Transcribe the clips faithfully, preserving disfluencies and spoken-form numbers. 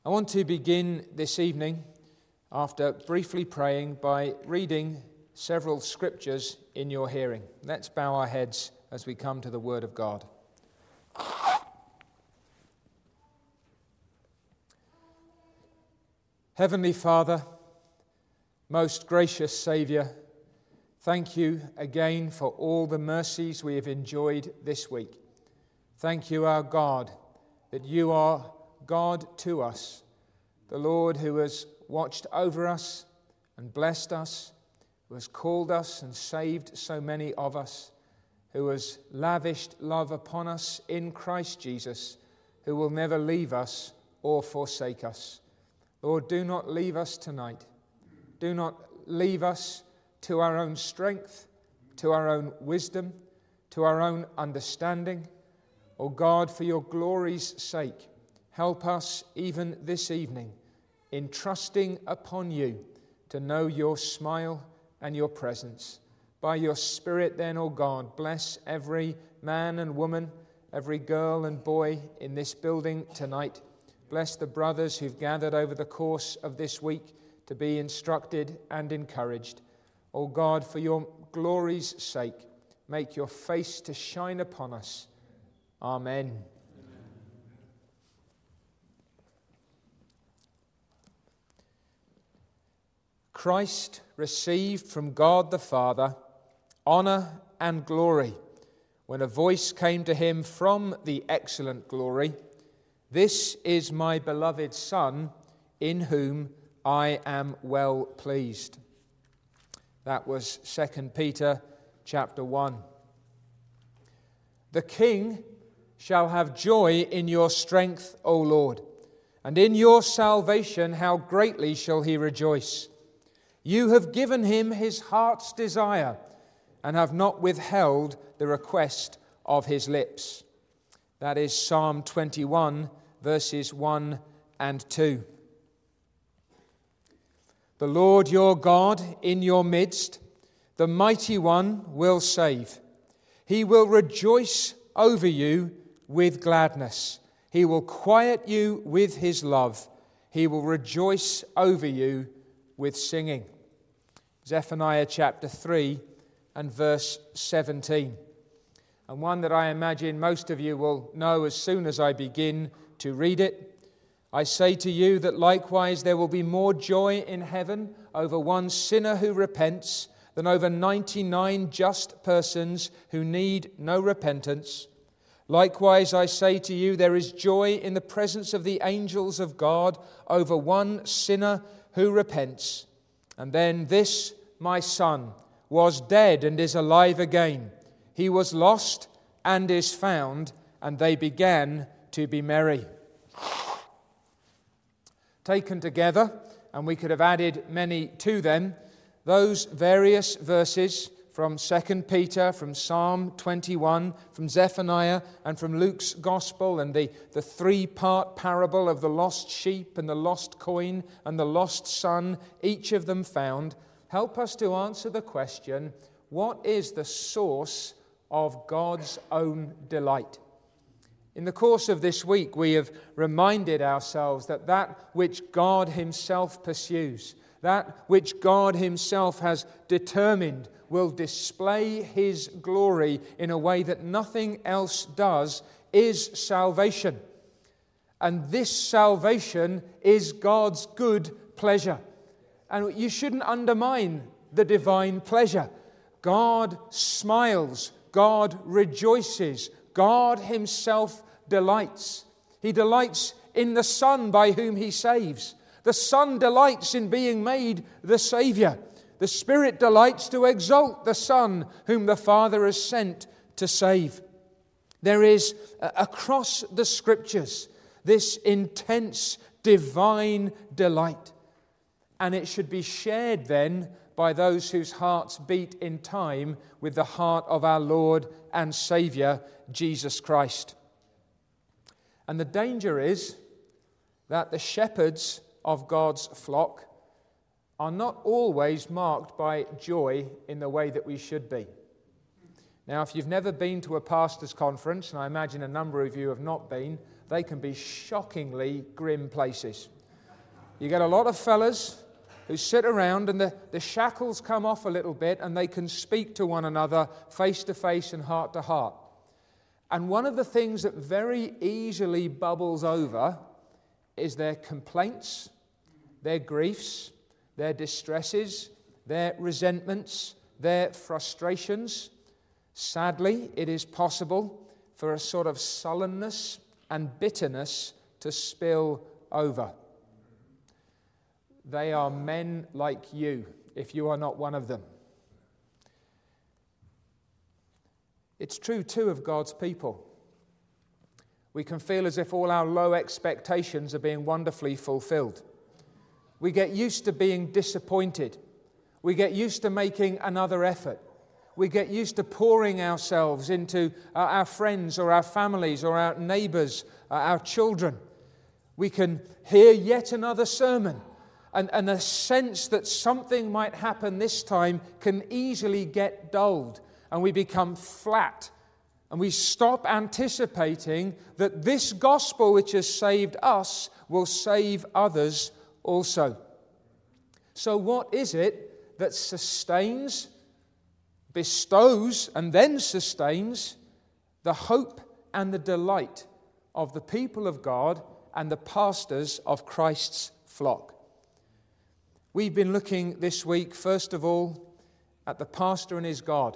I want to begin this evening, after briefly praying, by reading several scriptures in your hearing. Let's bow our heads as we come to the Word of God. Heavenly Father, most gracious Saviour, thank you again for all the mercies we have enjoyed this week. Thank you, our God, that you are God to us, the Lord who has watched over us and blessed us, who has called us and saved so many of us, who has lavished love upon us in Christ Jesus, who will never leave us or forsake us. Lord, do not leave us tonight. Do not leave us to our own strength, to our own wisdom, to our own understanding. O God, for your glory's sake, help us even this evening in trusting upon you to know your smile and your presence. By your Spirit then, O God, bless every man and woman, every girl and boy in this building tonight. Bless the brothers who've gathered over the course of this week to be instructed and encouraged. O God, for your glory's sake, make your face to shine upon us. Amen. Christ received from God the Father honor and glory when a voice came to him from the excellent glory, "This is my beloved Son, in whom I am well pleased." That was Second Peter chapter one. "The King shall have joy in your strength, O Lord, and in your salvation how greatly shall he rejoice. You have given him his heart's desire, and have not withheld the request of his lips." That is Psalm twenty-one, verses one and two. "The Lord your God in your midst, the mighty one will save. He will rejoice over you with gladness. He will quiet you with his love. He will rejoice over you with singing." Zephaniah chapter three and verse seventeen. And one that I imagine most of you will know as soon as I begin to read it. "I say to you that likewise there will be more joy in heaven over one sinner who repents than over ninety-nine just persons who need no repentance. Likewise, I say to you, there is joy in the presence of the angels of God over one sinner who repents. And then this, my son, was dead and is alive again. He was lost and is found, and they began to be merry." Taken together, and we could have added many to them, those various verses from Second Peter, from Psalm twenty-one, from Zephaniah, and from Luke's Gospel, and the, the three-part parable of the lost sheep and the lost coin and the lost son, each of them found, help us to answer the question, what is the source of God's own delight? In the course of this week, we have reminded ourselves that that which God himself pursues, that which God himself has determined will display his glory in a way that nothing else does, is salvation. And this salvation is God's good pleasure. And you shouldn't undermine the divine pleasure. God smiles, God rejoices, God himself delights. He delights in the Son by whom he saves. The Son delights in being made the Saviour. The Spirit delights to exalt the Son whom the Father has sent to save. There is, uh, across the Scriptures, this intense divine delight. And it should be shared then by those whose hearts beat in time with the heart of our Lord and Saviour, Jesus Christ. And the danger is that the shepherds of God's flock are not always marked by joy in the way that we should be. Now, if you've never been to a pastor's conference, and I imagine a number of you have not been, they can be shockingly grim places. You get a lot of fellas who sit around and the, the shackles come off a little bit and they can speak to one another face to face and heart to heart. And one of the things that very easily bubbles over is their complaints, their griefs, their distresses, their resentments, their frustrations. Sadly, it is possible for a sort of sullenness and bitterness to spill over. They are men like you, if you are not one of them. It's true, too, of God's people. We can feel as if all our low expectations are being wonderfully fulfilled. We get used to being disappointed. We get used to making another effort. We get used to pouring ourselves into uh, our friends or our families or our neighbors, uh, our children. We can hear yet another sermon. And, and a sense that something might happen this time can easily get dulled, and we become flat, and we stop anticipating that this gospel which has saved us will save others also. So what is it that sustains, bestows, and then sustains the hope and the delight of the people of God and the pastors of Christ's flock? We've been looking this week, first of all, at the pastor and his God.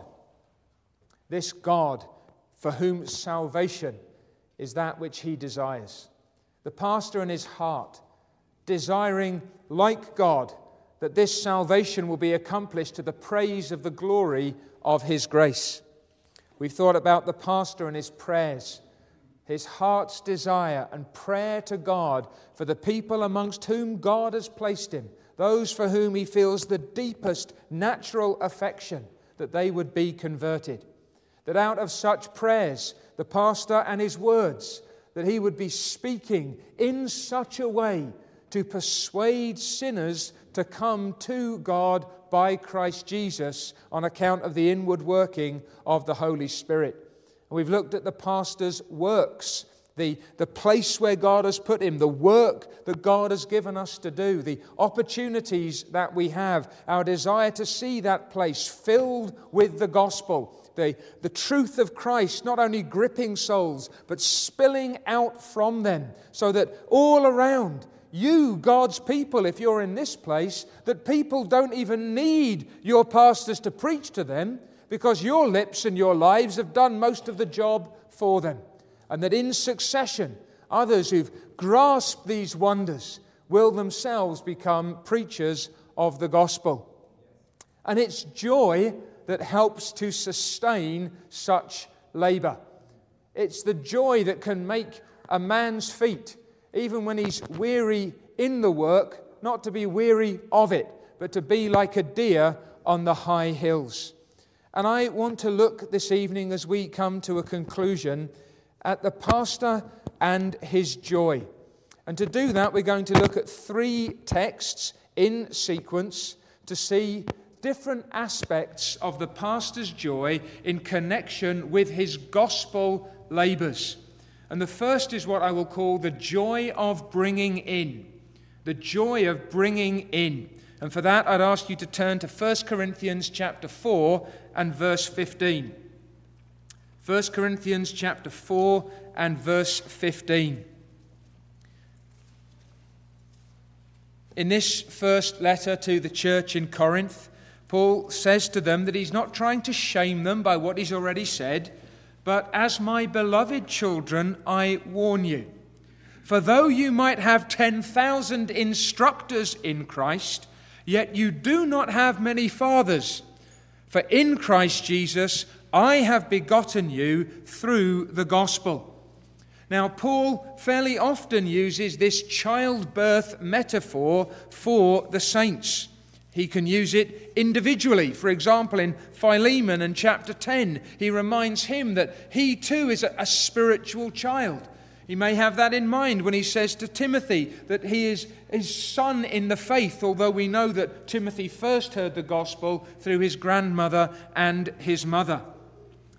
This God for whom salvation is that which he desires. The pastor and his heart, desiring, like God, that this salvation will be accomplished to the praise of the glory of his grace. We've thought about the pastor and his prayers, his heart's desire and prayer to God for the people amongst whom God has placed him, those for whom he feels the deepest natural affection, that they would be converted. That out of such prayers, the pastor and his words, that he would be speaking in such a way to persuade sinners to come to God by Christ Jesus on account of the inward working of the Holy Spirit. And we've looked at the pastor's works, The, the place where God has put him, the work that God has given us to do, the opportunities that we have, our desire to see that place filled with the gospel, the, the truth of Christ not only gripping souls, but spilling out from them, so that all around you, God's people, if you're in this place, that people don't even need your pastors to preach to them, because your lips and your lives have done most of the job for them. And that in succession, others who've grasped these wonders will themselves become preachers of the gospel. And it's joy that helps to sustain such labor. It's the joy that can make a man's feet, even when he's weary in the work, not to be weary of it, but to be like a deer on the high hills. And I want to look this evening, as we come to a conclusion, at the pastor and his joy. And to do that, we're going to look at three texts in sequence to see different aspects of the pastor's joy in connection with his gospel labors. And the first is what I will call the joy of bringing in. The joy of bringing in. And for that, I'd ask you to turn to First Corinthians chapter four and verse fifteen. First Corinthians chapter four and verse fifteen. In this first letter to the church in Corinth, Paul says to them that he's not trying to shame them by what he's already said, but as my beloved children, I warn you. For though you might have ten thousand instructors in Christ, yet you do not have many fathers. For in Christ Jesus, I have begotten you through the gospel. Now, Paul fairly often uses this childbirth metaphor for the saints. He can use it individually. For example, in Philemon and chapter ten, he reminds him that he too is a spiritual child. He may have that in mind when he says to Timothy that he is his son in the faith, although we know that Timothy first heard the gospel through his grandmother and his mother.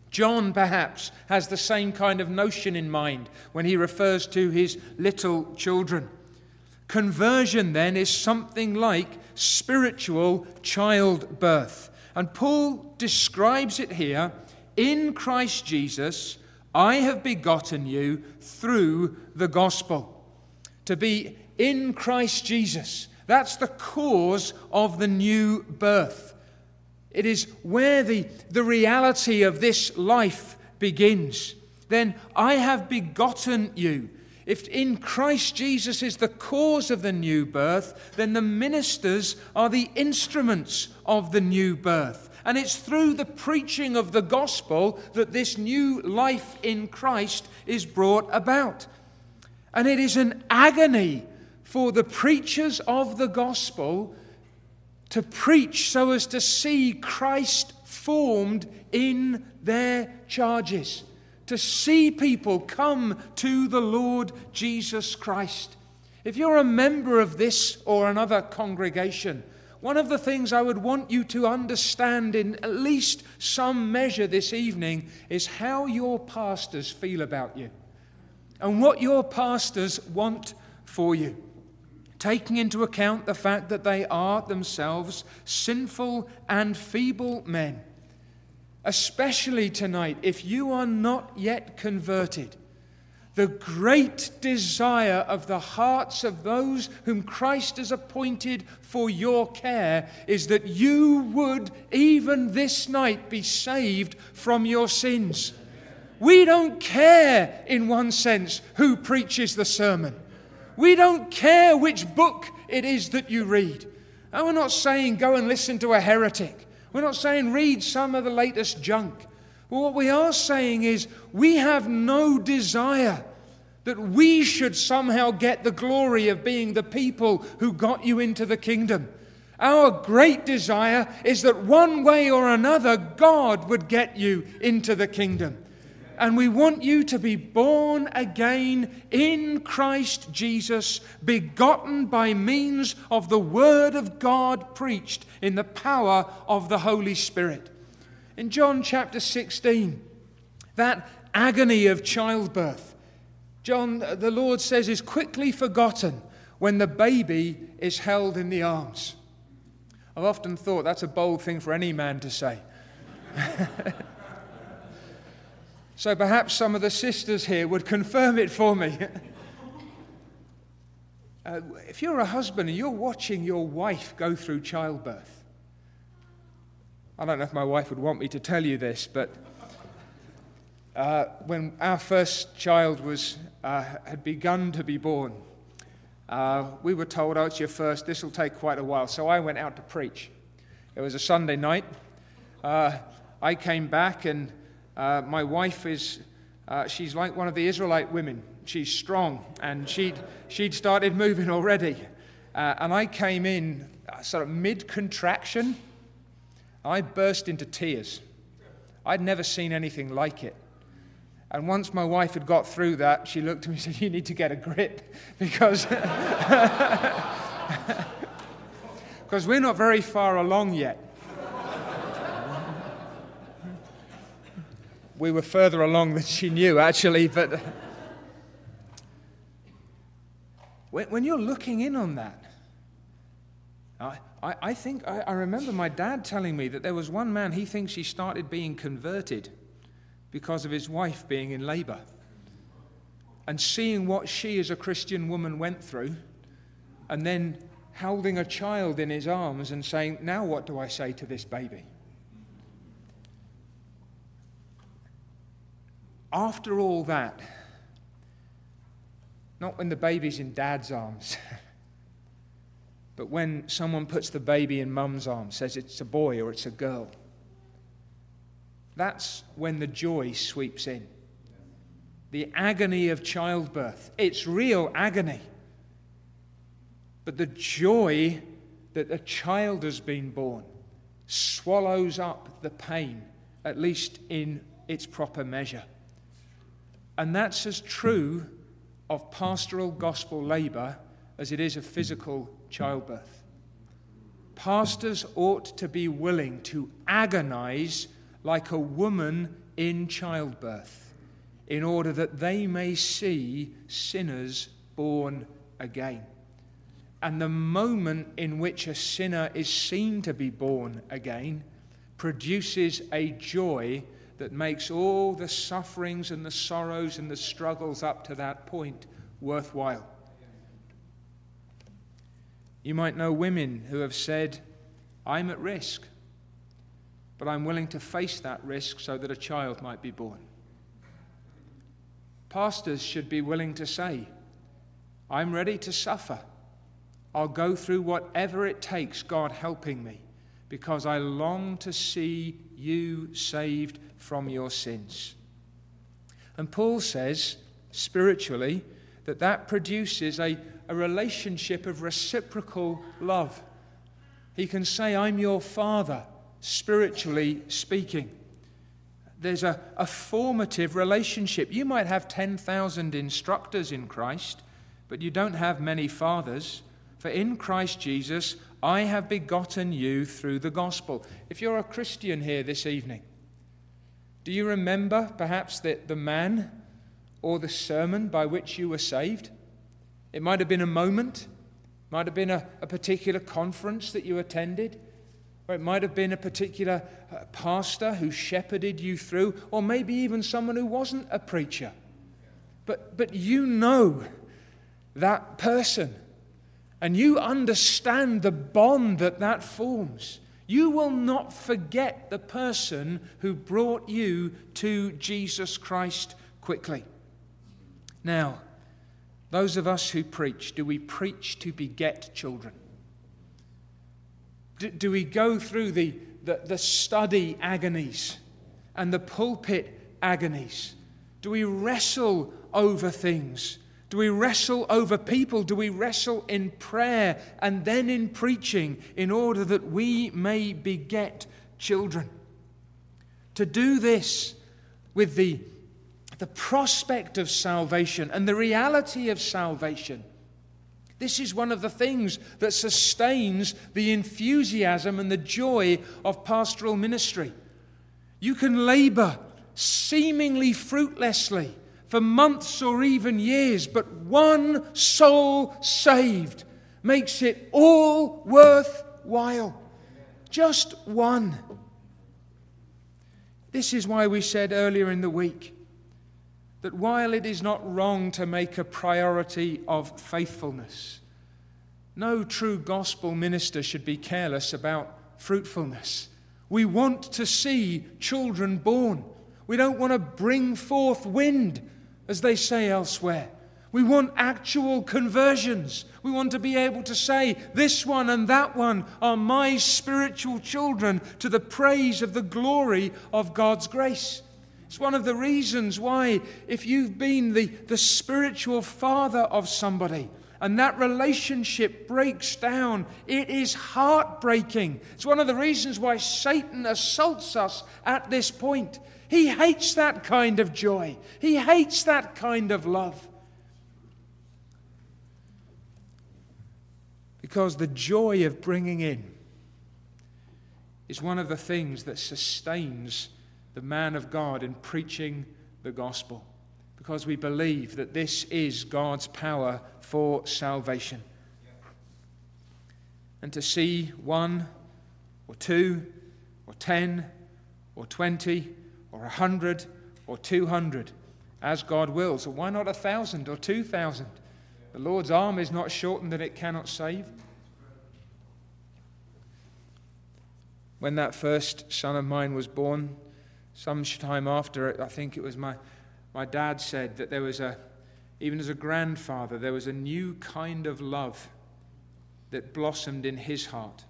John perhaps has the same kind of notion in mind when he refers to his little children. Conversion then is something like spiritual childbirth. And Paul describes it here, in Christ Jesus, I have begotten you through the gospel. To be in Christ Jesus, that's the cause of the new birth. It is where the, the reality of this life begins. Then I have begotten you. If in Christ Jesus is the cause of the new birth, then the ministers are the instruments of the new birth. And it's through the preaching of the gospel that this new life in Christ is brought about. And it is an agony for the preachers of the gospel to preach so as to see Christ formed in their charges, to see people come to the Lord Jesus Christ. If you're a member of this or another congregation, one of the things I would want you to understand in at least some measure this evening is how your pastors feel about you and what your pastors want for you, taking into account the fact that they are themselves sinful and feeble men. Especially tonight, if you are not yet converted, the great desire of the hearts of those whom Christ has appointed for your care is that you would, even this night, be saved from your sins. We don't care, in one sense, who preaches the sermon. We don't care which book it is that you read. And we're not saying go and listen to a heretic. We're not saying read some of the latest junk. But what we are saying is we have no desire that we should somehow get the glory of being the people who got you into the kingdom. Our great desire is that one way or another God would get you into the kingdom. And we want you to be born again in Christ Jesus, begotten by means of the Word of God preached in the power of the Holy Spirit. In John chapter sixteen, that agony of childbirth, John, the Lord says, is quickly forgotten when the baby is held in the arms. I've often thought that's a bold thing for any man to say. So perhaps some of the sisters here would confirm it for me. uh, if you're a husband and you're watching your wife go through childbirth, I don't know if my wife would want me to tell you this, but uh, when our first child was uh, had begun to be born, uh, we were told, oh, it's your first, this will take quite a while. So I went out to preach. It was a Sunday night. Uh, I came back and Uh, my wife is, uh, she's like one of the Israelite women. She's strong, and she'd, she'd started moving already. Uh, and I came in uh, sort of mid-contraction. I burst into tears. I'd never seen anything like it. And once my wife had got through that, she looked at me and said, you need to get a grip, because because we're not very far along yet. We were further along than she knew, actually, but when you're looking in on that, I, I think, I, I remember my dad telling me that there was one man, he thinks he started being converted because of his wife being in labor and seeing what she as a Christian woman went through, and then holding a child in his arms and saying, now what do I say to this baby? After all that, not when the baby's in dad's arms, but when someone puts the baby in mum's arms, says it's a boy or it's a girl, that's when the joy sweeps in. The agony of childbirth. It's real agony. But the joy that a child has been born swallows up the pain, at least in its proper measure. And that's as true of pastoral gospel labor as it is of physical childbirth. Pastors ought to be willing to agonize like a woman in childbirth, in order that they may see sinners born again. And the moment in which a sinner is seen to be born again produces a joy that makes all the sufferings and the sorrows and the struggles up to that point worthwhile. You might know women who have said, I'm at risk, but I'm willing to face that risk so that a child might be born. Pastors should be willing to say, I'm ready to suffer. I'll go through whatever it takes, God helping me, because I long to see you saved from your sins. And Paul says, spiritually, that that produces a, a relationship of reciprocal love. He can say, I'm your father, spiritually speaking. There's a, a formative relationship. You might have ten thousand instructors in Christ, but you don't have many fathers. For in Christ Jesus, I have begotten you through the gospel. If you're a Christian here this evening, do you remember perhaps the, the man or the sermon by which you were saved? It might have been a moment, might have been a, a particular conference that you attended, or it might have been a particular uh, pastor who shepherded you through, or maybe even someone who wasn't a preacher. But, but you know that person. And you understand the bond that that forms. You will not forget the person who brought you to Jesus Christ quickly. Now, those of us who preach, do we preach to beget children? Do, do we go through the, the, the study agonies and the pulpit agonies? Do we wrestle over things? Do we wrestle over people? Do we wrestle in prayer and then in preaching in order that we may beget children? To do this with the, the prospect of salvation and the reality of salvation, this is one of the things that sustains the enthusiasm and the joy of pastoral ministry. You can labor seemingly fruitlessly for months or even years, but one soul saved makes it all worthwhile. Just one. This is why we said earlier in the week that while it is not wrong to make a priority of faithfulness, no true gospel minister should be careless about fruitfulness. We want to see children born. We don't want to bring forth wind, as they say elsewhere. We want actual conversions. We want to be able to say, this one and that one are my spiritual children, to the praise of the glory of God's grace. It's one of the reasons why, if you've been the, the spiritual father of somebody and that relationship breaks down, it is heartbreaking. It's one of the reasons why Satan assaults us at this point. He hates that kind of joy. He hates that kind of love. Because the joy of bringing in is one of the things that sustains the man of God in preaching the gospel. Because we believe that this is God's power for salvation. And to see one or two or ten or twenty or a hundred or two hundred, as God wills. Or why not a thousand or two thousand? The Lord's arm is not shortened that it cannot save. When that first son of mine was born, some time after it, I think it was my, my dad said that there was a, even as a grandfather, there was a new kind of love that blossomed in his heart.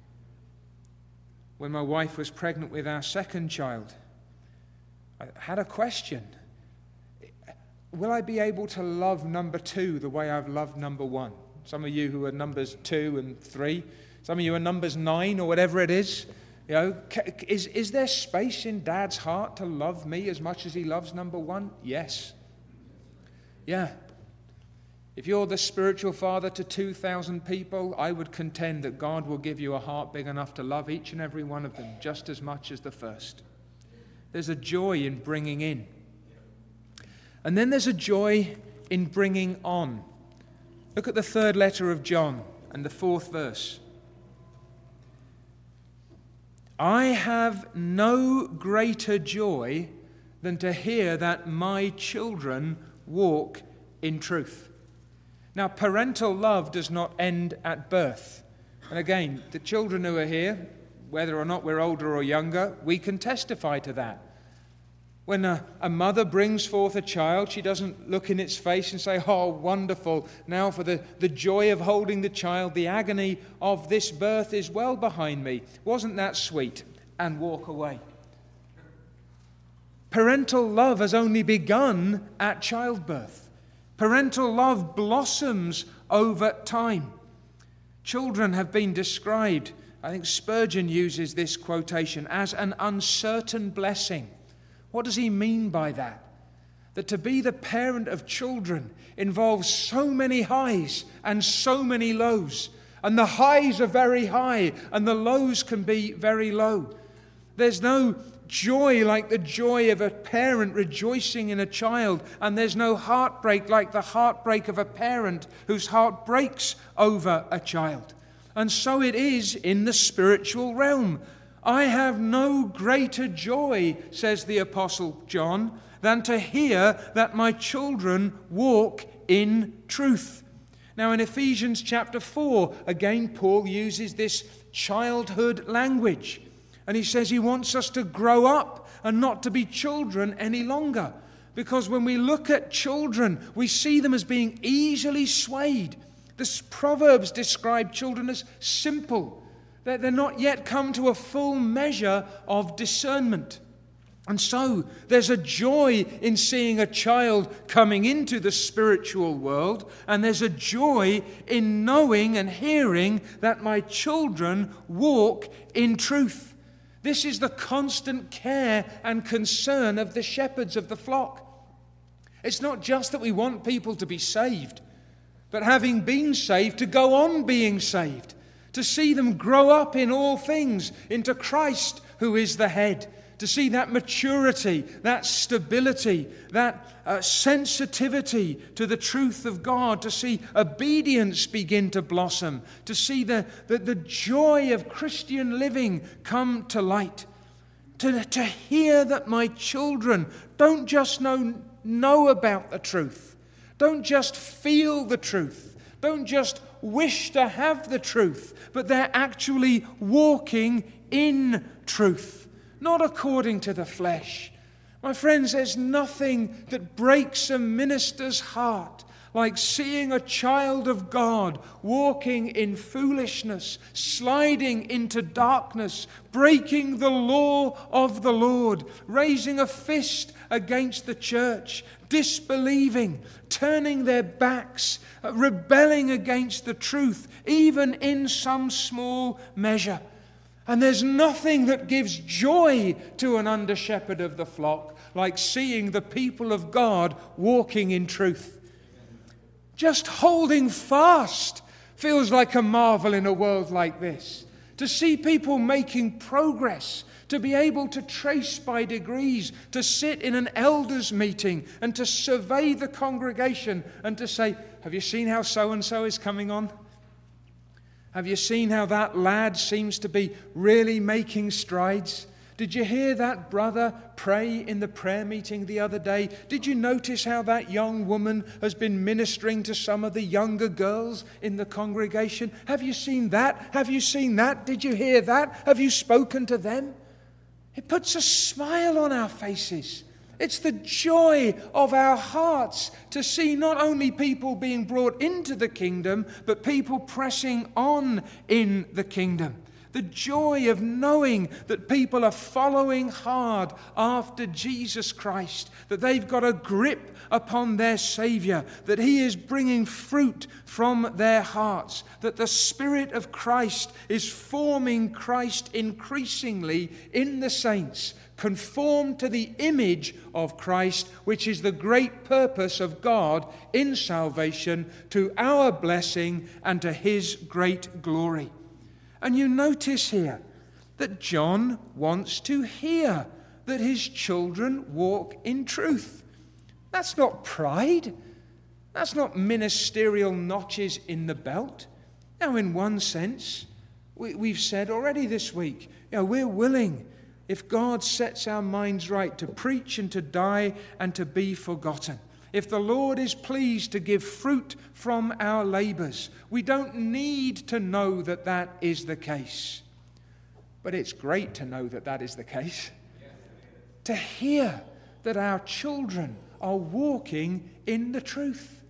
When my wife was pregnant with our second child, I had a question. Will I be able to love number two the way I've loved number one? Some of you who are numbers two and three, some of you are numbers nine or whatever it is. You know, is, is there space in Dad's heart to love me as much as he loves number one? Yes. Yeah. If you're the spiritual father to two thousand people, I would contend that God will give you a heart big enough to love each and every one of them just as much as the first. There's a joy in bringing in. And then there's a joy in bringing on. Look at the third letter of John and the fourth verse. I have no greater joy than to hear that my children walk in truth. Now, parental love does not end at birth. And again, the children who are here, whether or not we're older or younger, we can testify to that. When a, a mother brings forth a child, she doesn't look in its face and say, oh, wonderful, now for the, the joy of holding the child, the agony of this birth is well behind me. Wasn't that sweet? And walk away. Parental love has only begun at childbirth. Parental love blossoms over time. Children have been described, I think Spurgeon uses this quotation, as an uncertain blessing. What does he mean by that? That to be the parent of children involves so many highs and so many lows. And the highs are very high and the lows can be very low. There's no joy like the joy of a parent rejoicing in a child, and there's no heartbreak like the heartbreak of a parent whose heart breaks over a child. And so it is in the spiritual realm. I have no greater joy, says the Apostle John, than to hear that my children walk in truth. Now in Ephesians chapter four, again Paul uses this childhood language. And he says he wants us to grow up and not to be children any longer. Because when we look at children, we see them as being easily swayed. The Proverbs describe children as simple. That they're not yet come to a full measure of discernment. And so there's a joy in seeing a child coming into the spiritual world, and there's a joy in knowing and hearing that my children walk in truth. This is the constant care and concern of the shepherds of the flock. It's not just that we want people to be saved, but having been saved, to go on being saved. To see them grow up in all things into Christ, who is the head. To see that maturity, that stability, that uh, sensitivity to the truth of God. To see obedience begin to blossom. To see the, the, the joy of Christian living come to light. To, to hear that my children don't just know, know about the truth. Don't just feel the truth. Don't just wish to have the truth, but they're actually walking in truth, not according to the flesh. My friends, there's nothing that breaks a minister's heart like seeing a child of God walking in foolishness, sliding into darkness, breaking the law of the Lord, raising a fist against the church, disbelieving, turning their backs, rebelling against the truth, even in some small measure. And there's nothing that gives joy to an under-shepherd of the flock like seeing the people of God walking in truth. Just holding fast feels like a marvel in a world like this. To see people making progress, to be able to trace by degrees, to sit in an elders' meeting and to survey the congregation and to say, have you seen how so-and-so is coming on? Have you seen how that lad seems to be really making strides? Did you hear that brother pray in the prayer meeting the other day? Did you notice how that young woman has been ministering to some of the younger girls in the congregation? Have you seen that? Have you seen that? Did you hear that? Have you spoken to them? It puts a smile on our faces. It's the joy of our hearts to see not only people being brought into the kingdom, but people pressing on in the kingdom. The joy of knowing that people are following hard after Jesus Christ, that they've got a grip upon their Savior, that He is bringing fruit from their hearts, that the Spirit of Christ is forming Christ increasingly in the saints, conformed to the image of Christ, which is the great purpose of God in salvation, to our blessing and to His great glory. And you notice here that John wants to hear that his children walk in truth. That's not pride. That's not ministerial notches in the belt. Now, in one sense, we, we've said already this week, you know, we're willing, if God sets our minds right, to preach and to die and to be forgotten. If the Lord is pleased to give fruit from our labors, we don't need to know that that is the case. But it's great to know that that is the case. To hear that our children are walking in the truth.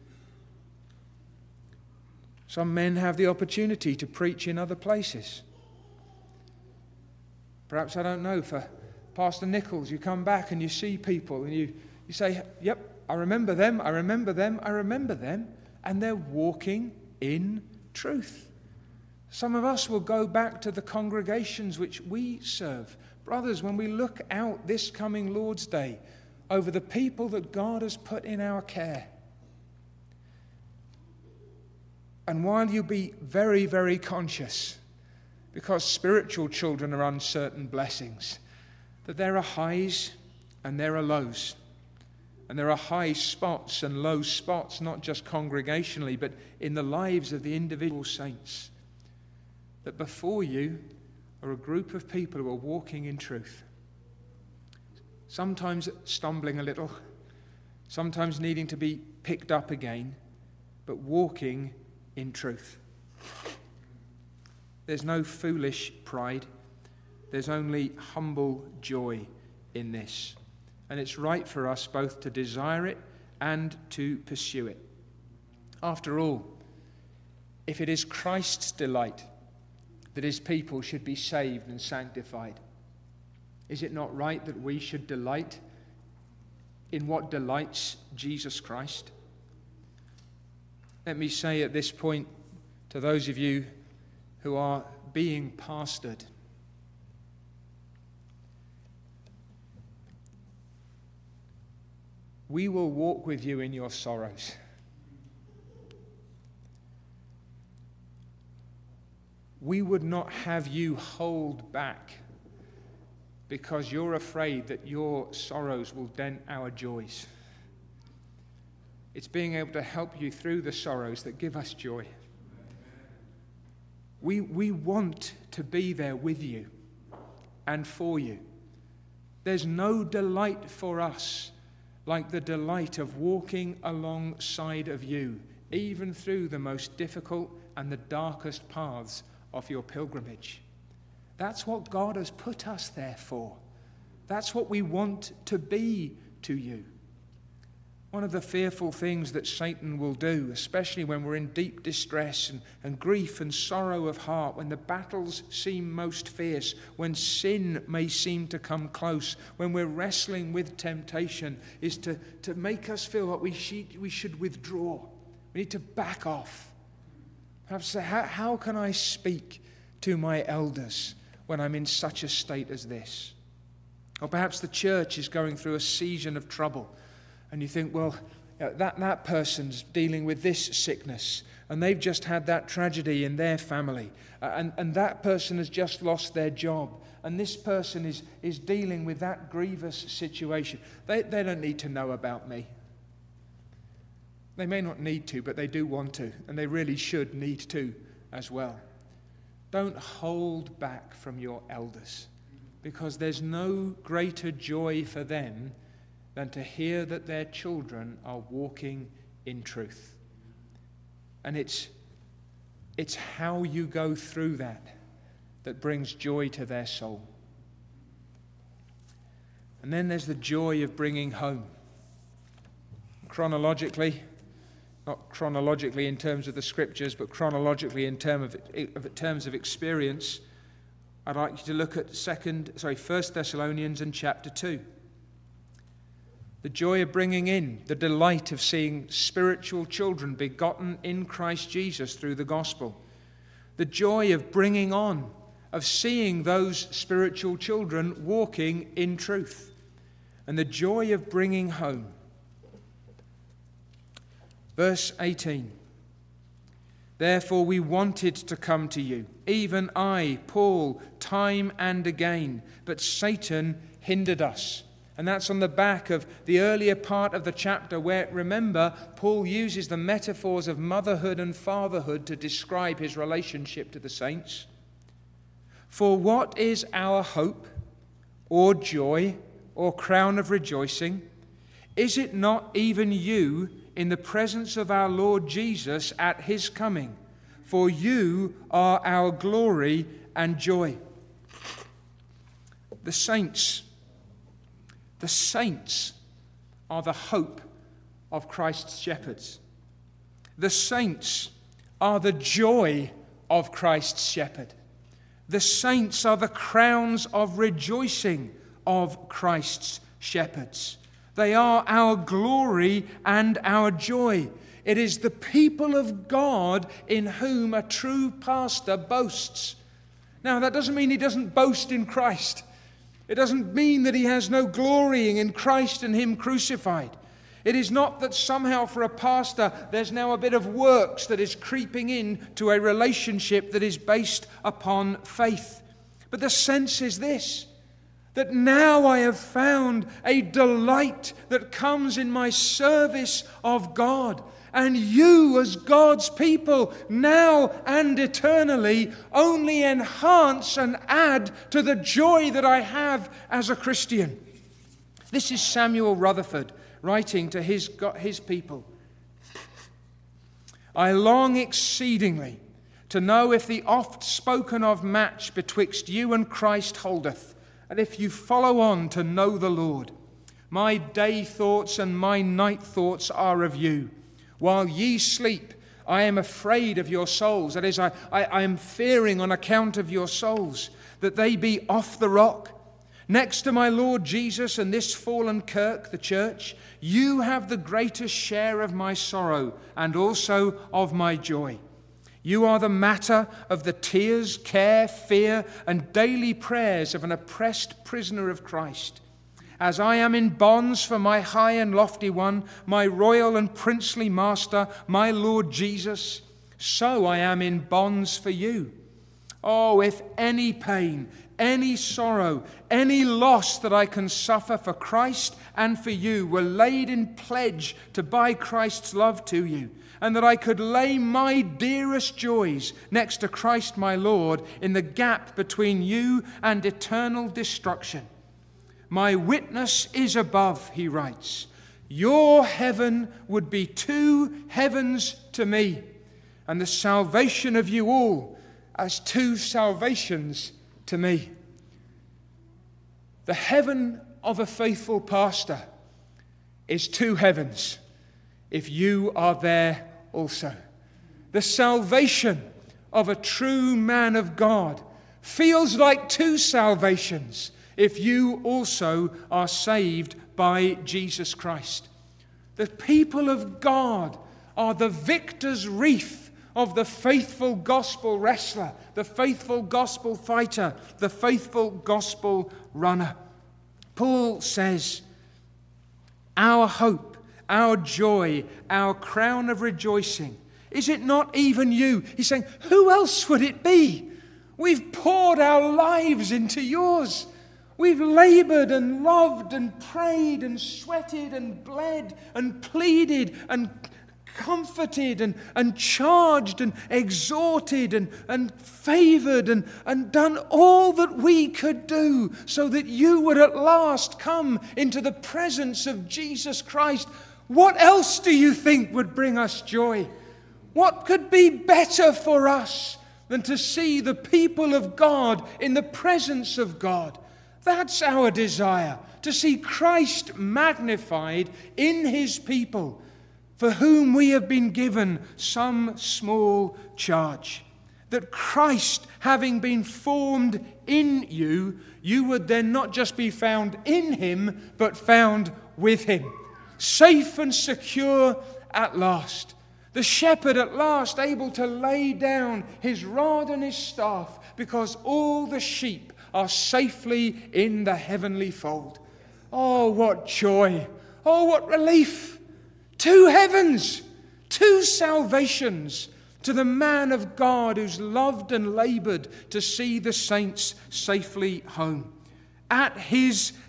Some men have the opportunity to preach in other places. Perhaps, I don't know, for Pastor Nichols, you come back and you see people and you, you say, yep, I remember them, I remember them, I remember them, and they're walking in truth. Some of us will go back to the congregations which we serve. Brothers, when we look out this coming Lord's Day over the people that God has put in our care, and while you be very, very conscious, because spiritual children are uncertain blessings, that there are highs and there are lows. And there are high spots and low spots, not just congregationally, but in the lives of the individual saints. That before you are a group of people who are walking in truth. Sometimes stumbling a little, sometimes needing to be picked up again, but walking in truth. There's no foolish pride. There's only humble joy in this. And it's right for us both to desire it and to pursue it. After all, if it is Christ's delight that his people should be saved and sanctified, is it not right that we should delight in what delights Jesus Christ? Let me say at this point to those of you who are being pastored, we will walk with you in your sorrows. We would not have you hold back because you're afraid that your sorrows will dent our joys. It's being able to help you through the sorrows that give us joy. We, we want to be there with you and for you. There's no delight for us like the delight of walking alongside of you, even through the most difficult and the darkest paths of your pilgrimage. That's what God has put us there for. That's what we want to be to you. One of the fearful things that Satan will do, especially when we're in deep distress and, and grief and sorrow of heart, when the battles seem most fierce, when sin may seem to come close, when we're wrestling with temptation, is to, to make us feel like we should, we should withdraw. We need to back off. Perhaps say, how, how can I speak to my elders when I'm in such a state as this? Or perhaps the church is going through a season of trouble. And you think, well, that, that person's dealing with this sickness, and they've just had that tragedy in their family, uh, and, and that person has just lost their job, and this person is, is dealing with that grievous situation. They, they don't need to know about me. They may not need to, but they do want to, and they really should need to as well. Don't hold back from your elders, because there's no greater joy for them than to hear that their children are walking in truth. And it's, it's how you go through that that brings joy to their soul. And then there's the joy of bringing home. Chronologically, not chronologically in terms of the scriptures, but chronologically in term of, of terms of experience, I'd like you to look at second, sorry, First Thessalonians and chapter two. The joy of bringing in, the delight of seeing spiritual children begotten in Christ Jesus through the gospel. The joy of bringing on, of seeing those spiritual children walking in truth. And the joy of bringing home. Verse eighteen. Therefore we wanted to come to you, even I, Paul, time and again, but Satan hindered us. And that's on the back of the earlier part of the chapter where, remember, Paul uses the metaphors of motherhood and fatherhood to describe his relationship to the saints. For what is our hope or joy or crown of rejoicing? Is it not even you in the presence of our Lord Jesus at his coming? For you are our glory and joy. The saints The saints are the hope of Christ's shepherds. The saints are the joy of Christ's shepherd. The saints are the crowns of rejoicing of Christ's shepherds. They are our glory and our joy. It is the people of God in whom a true pastor boasts. Now, that doesn't mean he doesn't boast in Christ. It doesn't mean that he has no glorying in Christ and him crucified. It is not that somehow for a pastor there's now a bit of works that is creeping in to a relationship that is based upon faith. But the sense is this, that now I have found a delight that comes in my service of God. And you, as God's people, now and eternally, only enhance and add to the joy that I have as a Christian. This is Samuel Rutherford writing to his, his people. I long exceedingly to know if the oft spoken of match betwixt you and Christ holdeth, and if you follow on to know the Lord. My day thoughts and my night thoughts are of you. While ye sleep, I am afraid of your souls. That is, I, I, I am fearing on account of your souls, that they be off the rock. Next to my Lord Jesus and this fallen kirk, the church, you have the greatest share of my sorrow and also of my joy. You are the matter of the tears, care, fear, and daily prayers of an oppressed prisoner of Christ. As I am in bonds for my high and lofty one, my royal and princely master, my Lord Jesus, so I am in bonds for you. Oh, if any pain, any sorrow, any loss that I can suffer for Christ and for you were laid in pledge to buy Christ's love to you, and that I could lay my dearest joys next to Christ my Lord in the gap between you and eternal destruction. My witness is above, he writes. Your heaven would be two heavens to me, and the salvation of you all as two salvations to me. The heaven of a faithful pastor is two heavens if you are there also. The salvation of a true man of God feels like two salvations if you also are saved by Jesus Christ. The people of God are the victor's wreath of the faithful gospel wrestler, the faithful gospel fighter, the faithful gospel runner. Paul says, our hope, our joy, our crown of rejoicing, is it not even you? He's saying, who else would it be? We've poured our lives into yours. We've labored and loved and prayed and sweated and bled and pleaded and comforted and, and charged and exhorted and, and favored and, and done all that we could do so that you would at last come into the presence of Jesus Christ. What else do you think would bring us joy? What could be better for us than to see the people of God in the presence of God? That's our desire, to see Christ magnified in his people, for whom we have been given some small charge. That Christ, having been formed in you, you would then not just be found in him, but found with him. Safe and secure at last. The shepherd at last able to lay down his rod and his staff, because all the sheep are safely in the heavenly fold. Oh, what joy! Oh, what relief! Two heavens, two salvations to the man of God who's loved and labored to see the saints safely home. At his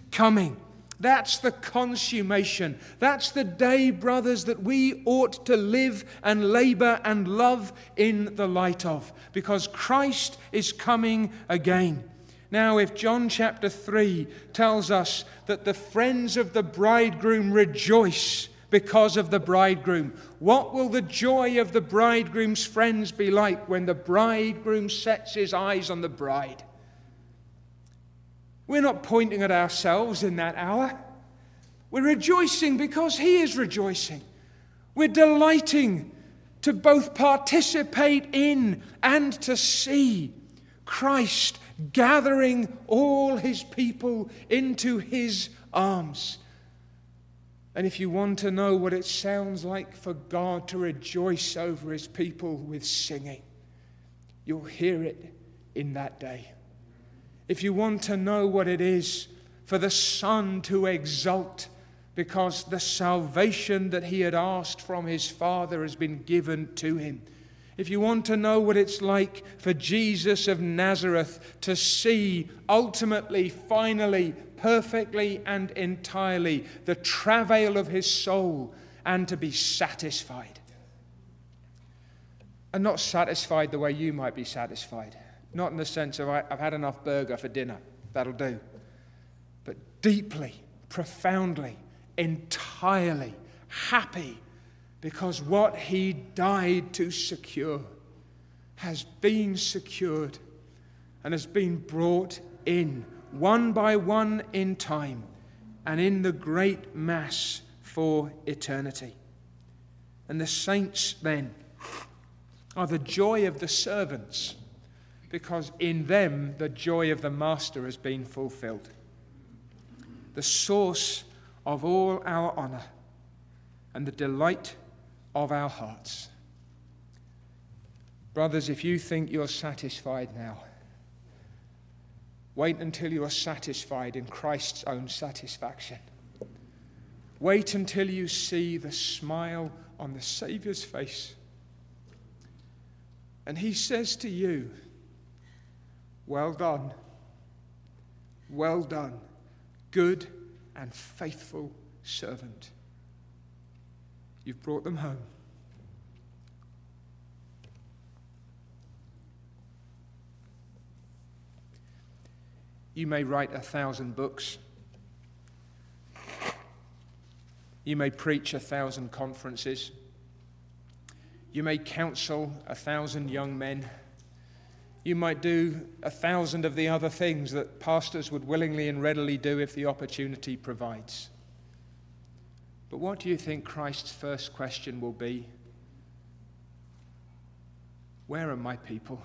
coming. That's the consummation. That's the day, brothers, that we ought to live and labor and love in the light of, because Christ is coming again. Now, if John chapter three tells us that the friends of the bridegroom rejoice because of the bridegroom, what will the joy of the bridegroom's friends be like when the bridegroom sets his eyes on the bride? We're not pointing at ourselves in that hour. We're rejoicing because he is rejoicing. We're delighting to both participate in and to see Christ gathering all his people into his arms. And if you want to know what it sounds like for God to rejoice over his people with singing, you'll hear it in that day. If you want to know what it is for the Son to exult because the salvation that he had asked from his Father has been given to him, if you want to know what it's like for Jesus of Nazareth to see ultimately, finally, perfectly and entirely the travail of his soul and to be satisfied. And not satisfied the way you might be satisfied. Not in the sense of I've had enough burger for dinner, that'll do. But deeply, profoundly, entirely happy because what he died to secure has been secured and has been brought in one by one in time and in the great mass for eternity. And the saints then are the joy of the servants, because in them the joy of the master has been fulfilled. The source of all our honor and the delight of our hearts. Brothers, if you think you're satisfied now, wait until you are satisfied in Christ's own satisfaction. Wait until you see the smile on the Savior's face. And he says to you, well done, well done, good and faithful servant. You've brought them home. You may write a thousand books. You may preach a thousand conferences. You may counsel a thousand young men. You might do a thousand of the other things that pastors would willingly and readily do if the opportunity provides. But what do you think Christ's first question will be? Where are my people?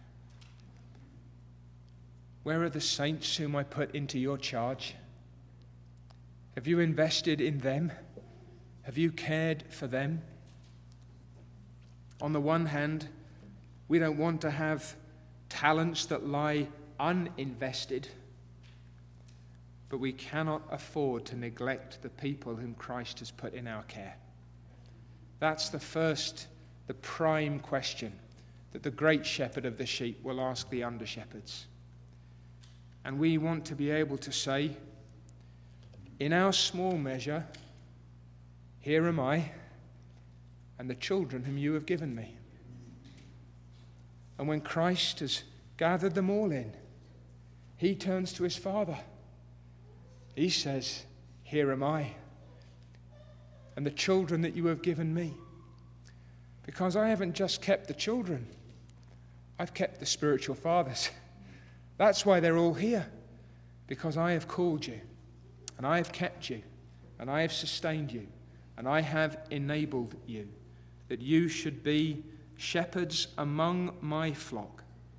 Where are the saints whom I put into your charge? Have you invested in them? Have you cared for them? On the one hand, we don't want to have talents that lie uninvested, but we cannot afford to neglect the people whom Christ has put in our care. That's the first, the prime question that the great shepherd of the sheep will ask the under-shepherds. And we want to be able to say, in our small measure, here am I and the children whom you have given me. And when Christ has gathered them all in, he turns to his Father. He says, here am I and the children that you have given me. Because I haven't just kept the children, I've kept the spiritual fathers. That's why they're all here, because I have called you, and I have kept you, and I have sustained you, and I have enabled you, that you should be shepherds among my flock.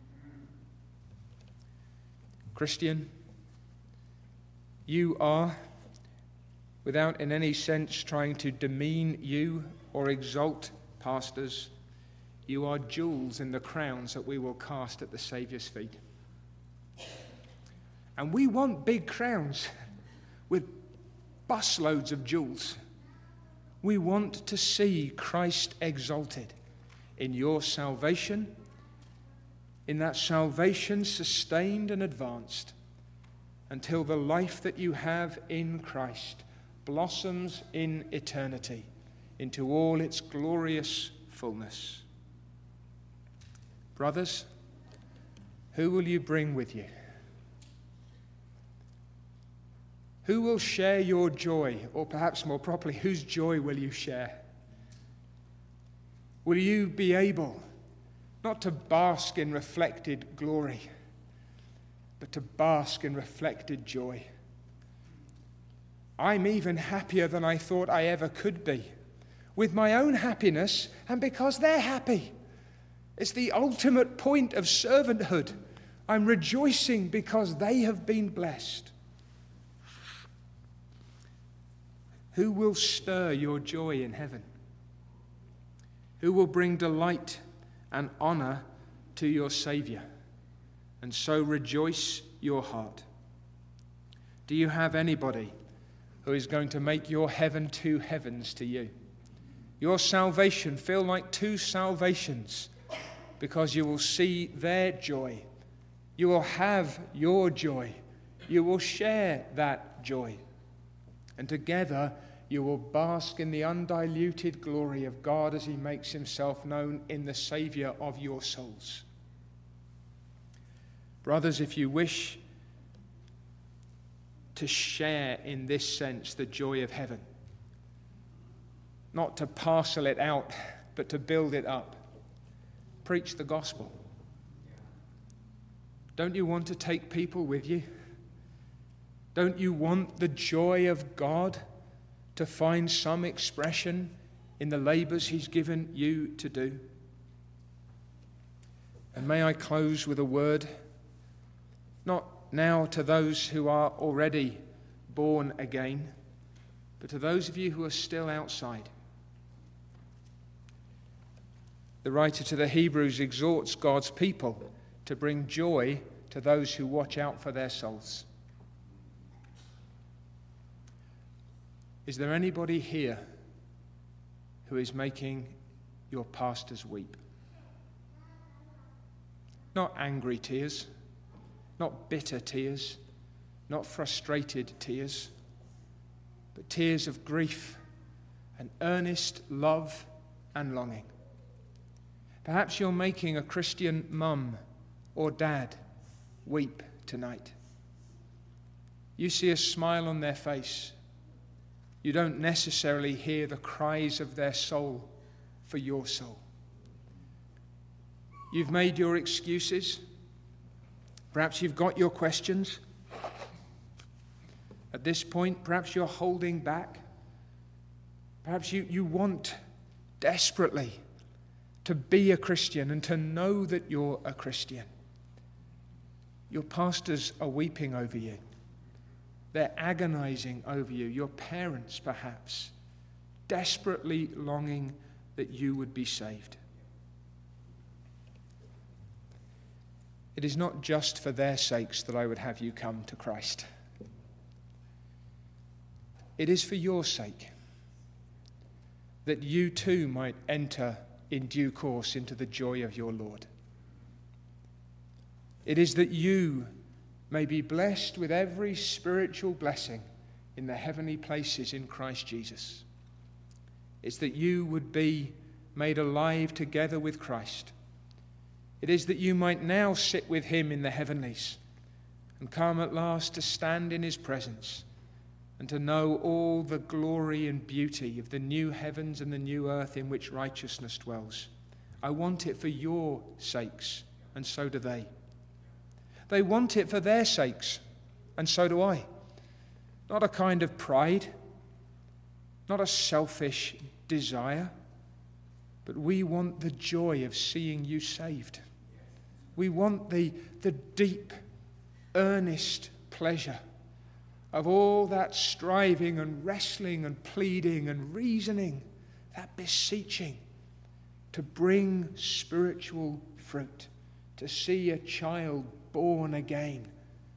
Christian, you are, without in any sense trying to demean you or exalt pastors, you are jewels in the crowns that we will cast at the Saviour's feet. And we want big crowns with busloads of jewels. We want to see Christ exalted in your salvation, in that salvation sustained and advanced, until the life that you have in Christ blossoms in eternity into all its glorious fullness. Brothers, who will you bring with you? Who will share your joy, or perhaps more properly, whose joy will you share? Will you be able not to bask in reflected glory, but to bask in reflected joy? I'm even happier than I thought I ever could be, with my own happiness and because they're happy. It's the ultimate point of servanthood. I'm rejoicing because they have been blessed. Who will stir your joy in heaven? Who will bring delight and honor to your Savior, and so rejoice your heart? Do you have anybody who is going to make your heaven two heavens to you? Your salvation feel like two salvations, because you will see their joy. You will have your joy. You will share that joy. And together you will bask in the undiluted glory of God as he makes himself known in the Savior of your souls. Brothers, if you wish to share in this sense the joy of heaven, not to parcel it out, but to build it up, preach the gospel. Don't you want to take people with you? Don't you want the joy of God to find some expression in the labors he's given you to do? And may I close with a word, not now to those who are already born again, but to those of you who are still outside. The writer to the Hebrews exhorts God's people to bring joy to those who watch out for their souls. Is there anybody here who is making your pastors weep? Not angry tears, not bitter tears, not frustrated tears, but tears of grief and earnest love and longing. Perhaps you're making a Christian mum or dad weep tonight. You see a smile on their face. You don't necessarily hear the cries of their soul for your soul. You've made your excuses. Perhaps you've got your questions. At this point, perhaps you're holding back. Perhaps you, you want desperately to be a Christian and to know that you're a Christian. Your pastors are weeping over you. They're agonizing over you. Your parents, perhaps, desperately longing that you would be saved. It is not just for their sakes that I would have you come to Christ. It is for your sake, that you too might enter in due course into the joy of your Lord. It is that you may be blessed with every spiritual blessing in the heavenly places in Christ Jesus. It's that you would be made alive together with Christ. It is that you might now sit with him in the heavenlies and come at last to stand in his presence and to know all the glory and beauty of the new heavens and the new earth in which righteousness dwells. I want it for your sakes, and so do they. They want it for their sakes, and so do I. Not a kind of pride, not a selfish desire, but we want the joy of seeing you saved. We want the, the deep, earnest pleasure of all that striving and wrestling and pleading and reasoning, that beseeching, to bring spiritual fruit, to see a child born again.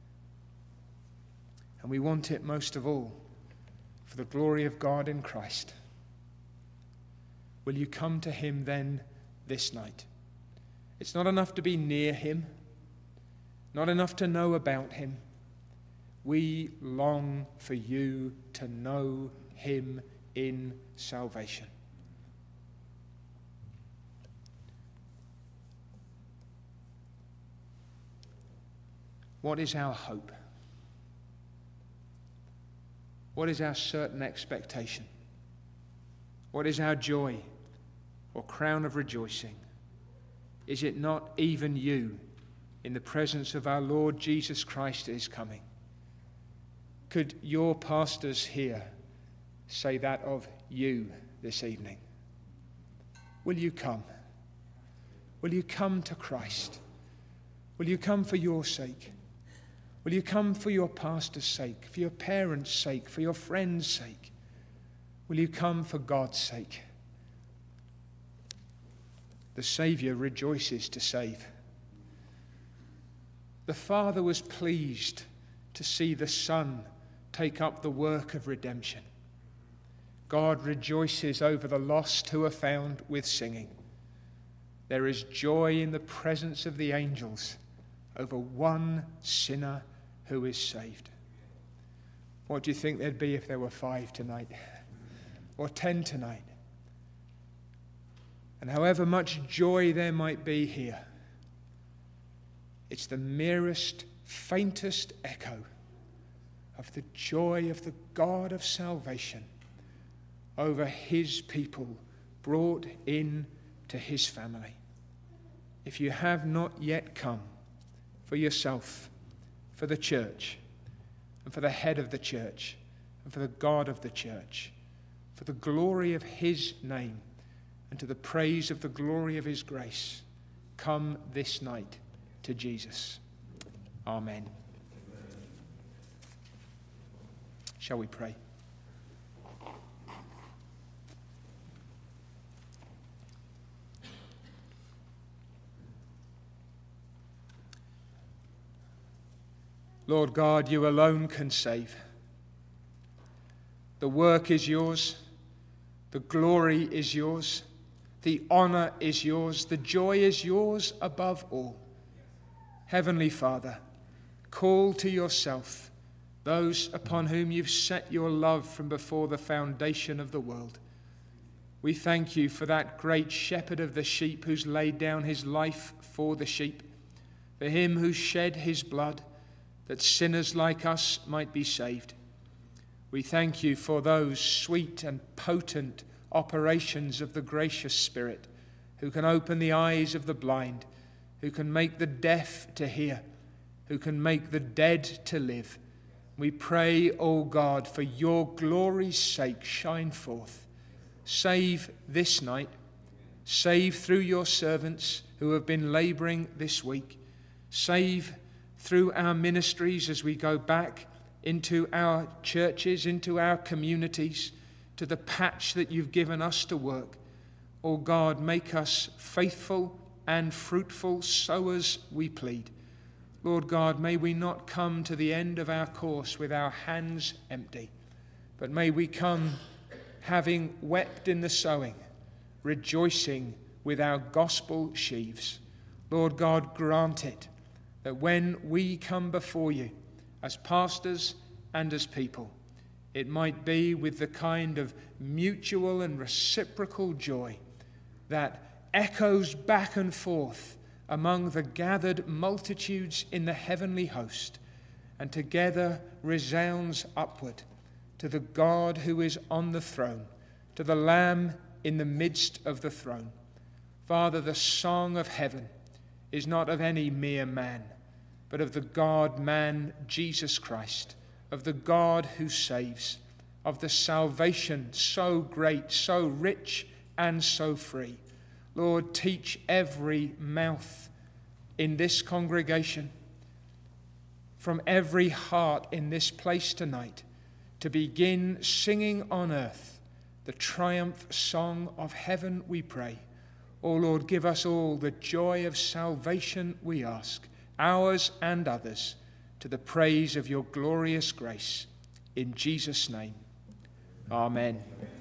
And we want it most of all for the glory of God in Christ. Will you come to him then this night? It's not enough to be near him, not enough to know about him. We long for you to know him in salvation. What is our hope? What is our certain expectation? What is our joy or crown of rejoicing? Is it not even you in the presence of our Lord Jesus Christ is coming? Could your pastors here say that of you this evening? Will you come? Will you come to Christ? Will you come for your sake? Will you come for your pastor's sake, for your parents' sake, for your friends' sake? Will you come for God's sake? The Saviour rejoices to save. The Father was pleased to see the Son take up the work of redemption. God rejoices over the lost who are found with singing. There is joy in the presence of the angels over one sinner who is saved. What do you think there'd be if there were five tonight? Or ten tonight? And however much joy there might be here, it's the merest, faintest echo of the joy of the God of salvation over his people brought in to his family. If you have not yet come for yourself, for the church, and for the head of the church, and for the God of the church, for the glory of his name, and to the praise of the glory of his grace, come this night to Jesus. Amen. Shall we pray? Lord God, you alone can save. The work is yours. The glory is yours. The honor is yours. The joy is yours above all. Heavenly Father, call to yourself those upon whom you've set your love from before the foundation of the world. We thank you for that great shepherd of the sheep who's laid down his life for the sheep, for him who shed his blood that sinners like us might be saved. We thank you for those sweet and potent operations of the gracious Spirit who can open the eyes of the blind, who can make the deaf to hear, who can make the dead to live. We pray, O God, for your glory's sake, shine forth. Save this night. Save through your servants who have been laboring this week. Save through our ministries as we go back into our churches, into our communities, to the patch that you've given us to work. O God, make us faithful and fruitful sowers, we plead. Lord God, may we not come to the end of our course with our hands empty, but may we come having wept in the sowing, rejoicing with our gospel sheaves. Lord God, grant it that when we come before you as pastors and as people, it might be with the kind of mutual and reciprocal joy that echoes back and forth among the gathered multitudes in the heavenly host, and together resounds upward to the God who is on the throne, to the Lamb in the midst of the throne. Father, the song of heaven is not of any mere man, but of the God-man Jesus Christ, of the God who saves, of the salvation so great, so rich, and so free. Lord, teach every mouth in this congregation, from every heart in this place tonight, to begin singing on earth the triumph song of heaven, we pray. O Lord, give us all the joy of salvation, we ask, ours and others, to the praise of your glorious grace. In Jesus' name, amen.